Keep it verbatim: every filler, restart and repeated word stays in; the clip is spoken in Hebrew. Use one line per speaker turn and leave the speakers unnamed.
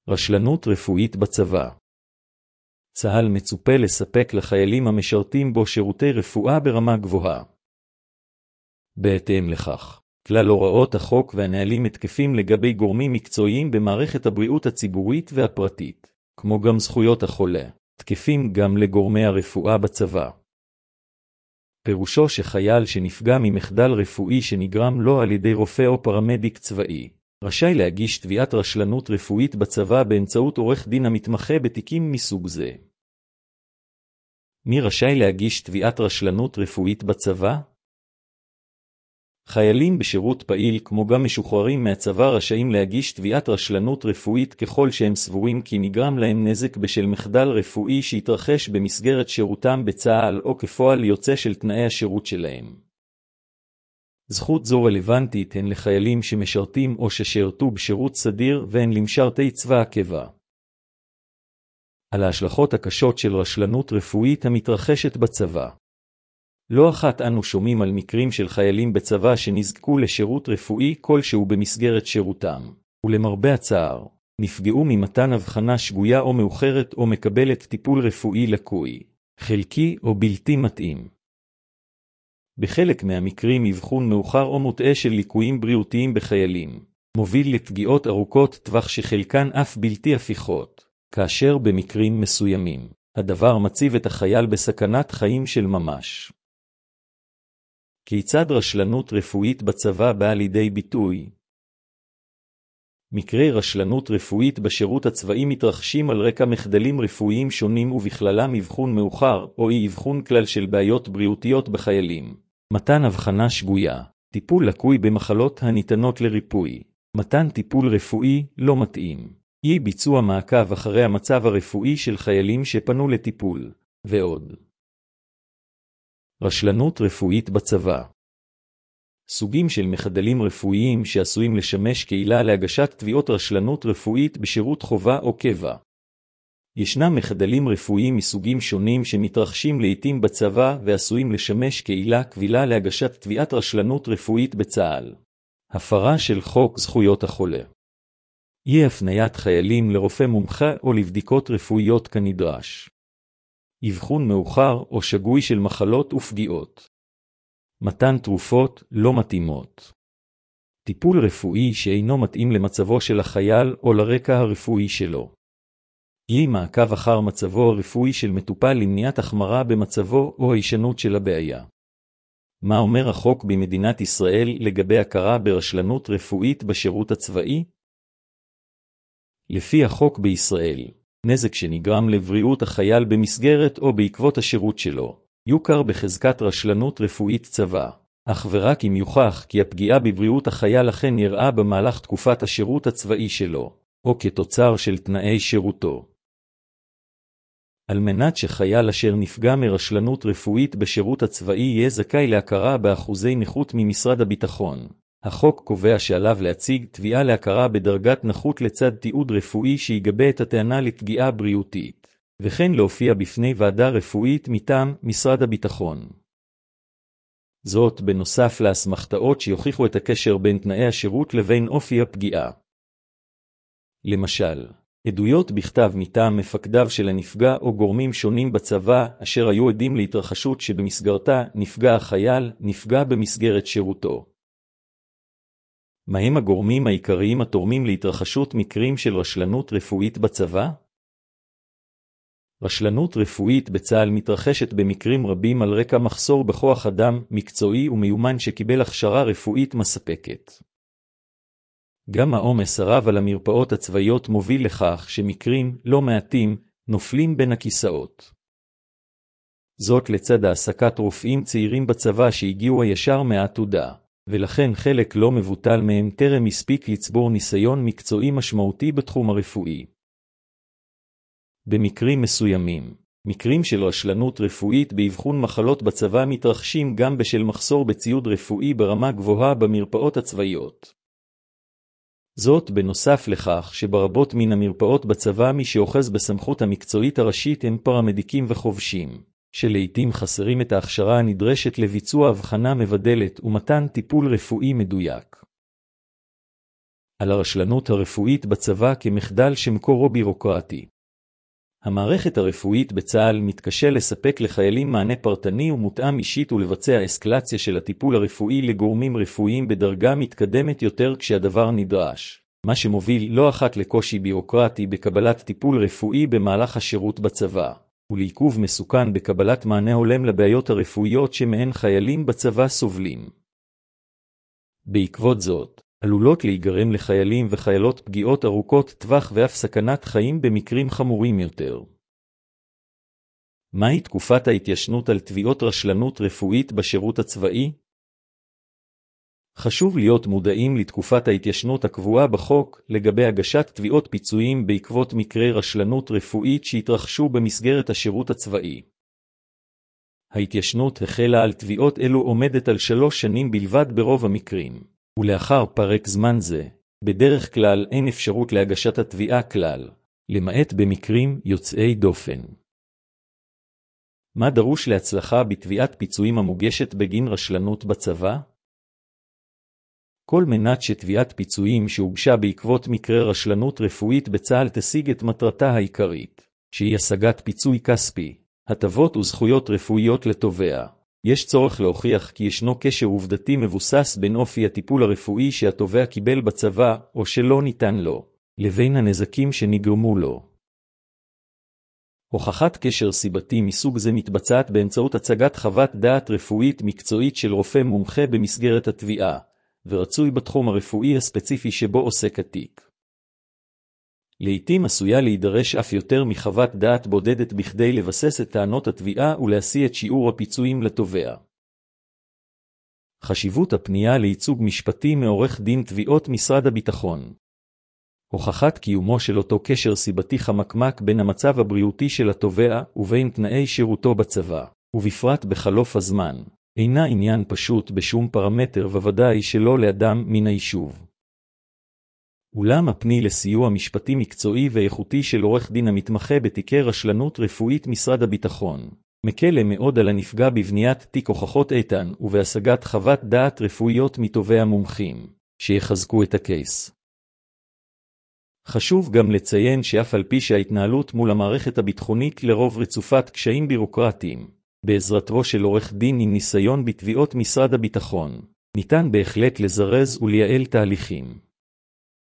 רשלנות רפואית בצבא. צה"ל מצופה לספק לחיילים המשרתים בו שירותי רפואה ברמה גבוהה. בהתאם לכך, כלל הוראות החוק והנהלים מתקפים לגבי גורמים מקצועיים במערכת הבריאות הציבורית והפרטית, כמו גם זכויות החולה, תקפים גם לגורמי הרפואה בצבא. פירושו שחייל שנפגע ממחדל רפואי שנגרם לו על ידי רופא או פרמדיק צבאי, רשאי להגיש תביעת רשלנות רפואית בצבא באמצעות עורך דין המתמחה בתיקים מסוג זה. מי רשאי להגיש תביעת רשלנות רפואית בצבא? חיילים בשירות פעיל כמו גם משוחררים מהצבא רשאים להגיש תביעת רשלנות רפואית ככל שהם סבורים כי נגרם להם נזק בשל מחדל רפואי שהתרחש במסגרת שירותם בצה"ל או כפועל יוצא של תנאי השירות שלהם. זכות זו רלוונטית הן לחיילים שמשרתים או ששירתו בשירות סדיר והן למשרתי צבא הקבע. על ההשלכות הקשות של רשלנות רפואית המתרחשת בצבא. לא אחת אנו שומעים על מקרים של חיילים בצבא שנזקקו לשירות רפואי כלשהו במסגרת שירותם, ולמרבה הצער, נפגעו ממתן הבחנה שגויה או מאוחרת או מקבלת טיפול רפואי לקוי, חלקי או בלתי מתאים. בחלק מהמקרים אבחון מאוחר או מוטעה של ליקויים בריאותיים בחיילים, מוביל לפגיעות ארוכות טווח שחלקן אף בלתי הפיכות, כאשר במקרים מסוימים, הדבר מציב את החייל בסכנת חיים של ממש. כיצד רשלנות רפואית בצבא באה לידי ביטוי? מקרי רשלנות רפואית בשירות הצבאי מתרחשים על רקע מחדלים רפואיים שונים ובכללם אבחון מאוחר או אי אבחון כלל של בעיות בריאותיות בחיילים, מתן הבחנה שגויה, טיפול לקוי במחלות הניתנות לריפוי, מתן טיפול רפואי לא מתאים, אי ביצוע מעקב אחרי המצב הרפואי של חיילים שפנו לטיפול, ועוד. רשלנות רפואית בצבא. סוגים של מחדלים רפואיים שעשויים לשמש כעילה להגשת תביעות רשלנות רפואית בשירות חובה או קבע. ישנם מחדלים רפואיים מסוגים שונים שמתרחשים לעתים בצבא ועשויים לשמש כעילה קבילה להגשת תביעת רשלנות רפואית בצה"ל. הפרה של חוק זכויות החולה. אי הפניית חיילים לרופא מומחה או לבדיקות רפואיות כנדרש. אבחון מאוחר או שגוי של מחלות ופגיעות. מתן תרופות לא מתאימות. טיפול רפואי שאינו מתאים למצבו של החייל או לרקע הרפואי שלו. אי מעקב אחר מצבו הרפואי של מטופל למניעת החמרה במצבו או הישנות של הבעיה. מה אומר החוק במדינת ישראל לגבי הכרה ברשלנות רפואית בשירות הצבאי? לפי החוק בישראל, נזק שנגרם לבריאות החייל במסגרת או בעקבות השירות שלו, יוכר בחזקת רשלנות רפואית צבא, אך ורק אם יוכח כי הפגיעה בבריאות החייל אכן יראה במהלך תקופת השירות הצבאי שלו, או כתוצר של תנאי שירותו. על מנת שחייל אשר נפגע מרשלנות רפואית בשירות הצבאי יהיה זכאי להכרה באחוזי נכות ממשרד הביטחון, החוק קובע שעליו להציג תביעה להכרה בדרגת נכות לצד תיעוד רפואי שיגבה את הטענה לפגיעה בריאותית, וכן להופיע בפני ועדה רפואית מטעם משרד הביטחון. זאת בנוסף להסמכתאות שיוכיחו את הקשר בין תנאי השירות לבין אופי הפגיעה. למשל, עדויות בכתב מטעם מפקדיו של הנפגע או גורמים שונים בצבא אשר היו עדים להתרחשות שבמסגרתה נפגע החייל נפגע במסגרת שירותו. מהם הגורמים העיקריים התורמים להתרחשות מקרים של רשלנות רפואית בצבא? רשלנות רפואית בצה"ל מתרחשת במקרים רבים על רקע מחסור בכוח אדם מקצועי ומיומן שקיבל הכשרה רפואית מספקת. גם העומס הרב על המרפאות הצבאיות מוביל לכך שמקרים לא מעטים נופלים בין הכיסאות. זאת לצד העסקת רופאים צעירים בצבא שהגיעו הישר מהעתודה, ולכן חלק לא מבוטל מהם טרם הספיק לצבור ניסיון מקצועי משמעותי בתחום הרפואי. במקרים מסוימים, מקרים של רשלנות רפואית באבחון מחלות בצבא מתרחשים גם בשל מחסור בציוד רפואי ברמה גבוהה במרפאות הצבאיות. זאת בנוסף לכך שברבות מן המרפאות בצבא מי שאוחז בסמכות המקצועית הראשית הם פרמדיקים וחובשים, שלעיתים חסרים את ההכשרה הנדרשת לביצוע הבחנה מבדלת ומתן טיפול רפואי מדויק. על הרשלנות הרפואית בצבא כמחדל שמקורו בירוקרטי. המערכת הרפואית בצה"ל מתקשה לספק לחיילים מענה פרטני ומותאם אישית ולבצע אסקלציה של הטיפול הרפואי לגורמים רפואיים בדרגה מתקדמת יותר כשהדבר נדרש, מה שמוביל לא אחת לקושי בירוקרטי בקבלת טיפול רפואי במהלך השירות בצבא, ולעיכוב מסוכן בקבלת מענה הולם לבעיות הרפואיות שמהן חיילים בצבא סובלים. בעקבות זאת, עלולות להיגרם לחיילים וחיילות פגיעות ארוכות טווח ואף סכנת חיים במקרים חמורים יותר. מהי תקופת ההתיישנות על תביעות רשלנות רפואית בשירות הצבאי? חשוב להיות מודעים לתקופת ההתיישנות הקבועה בחוק לגבי הגשת תביעות פיצויים בעקבות מקרי רשלנות רפואית שהתרחשו במסגרת השירות הצבאי. ההתיישנות החלה על תביעות אלו עומדת על שלוש שנים בלבד ברוב המקרים. ולאחר פרק זמן זה, בדרך כלל אין אפשרות להגשת התביעה כלל, למעט במקרים יוצאי דופן. מה דרוש להצלחה בתביעת פיצויים המוגשת בגין רשלנות בצבא? כל מנת שתביעת פיצויים שהוגשה בעקבות מקרה רשלנות רפואית בצה"ל תשיג את מטרתה העיקרית, שהיא השגת פיצוי כספי, הטבות וזכויות רפואיות לתובע. יש צורך להוכיח כי ישנו קשר עובדתי מבוסס בין אופי הטיפול הרפואי שהתובע קיבל בצבא או שלא ניתן לו, לבין הנזקים שנגרמו לו. הוכחת קשר סיבתי מסוג זה מתבצעת באמצעות הצגת חוות דעת רפואית מקצועית של רופא מומחה במסגרת התביעה, ורצוי בתחום הרפואי הספציפי שבו עוסק התיק. לעתים עשויה להידרש אף יותר מחוות דעת בודדת בכדי לבסס את טענות התביעה ולהשיא את שיעור הפיצויים לתובע. חשיבות הפנייה לייצוג משפטי מעורך דין תביעות משרד הביטחון. הוכחת קיומו של אותו קשר סיבתי חמקמק בין המצב הבריאותי של התובע ובין תנאי שירותו בצבא, ובפרט בחלוף הזמן, אינה עניין פשוט בשום פרמטר וודאי שלא לאדם מן היישוב. אולם הפני לסיוע משפטי מקצועי ואיכותי של עורך דין המתמחה בתיקי רשלנות רפואית משרד הביטחון, מקל מאוד על הנפגע בבניית תיק הוכחות איתן ובהשגת חוות דעת רפואיות מתובע מומחים, שיחזקו את הקייס. חשוב גם לציין שאף על פי שההתנהלות מול המערכת הביטחונית לרוב רצופת קשיים בירוקרטיים, בעזרתו של עורך דין עם ניסיון בתביעות משרד הביטחון, ניתן בהחלט לזרז ולייעל תהליכים.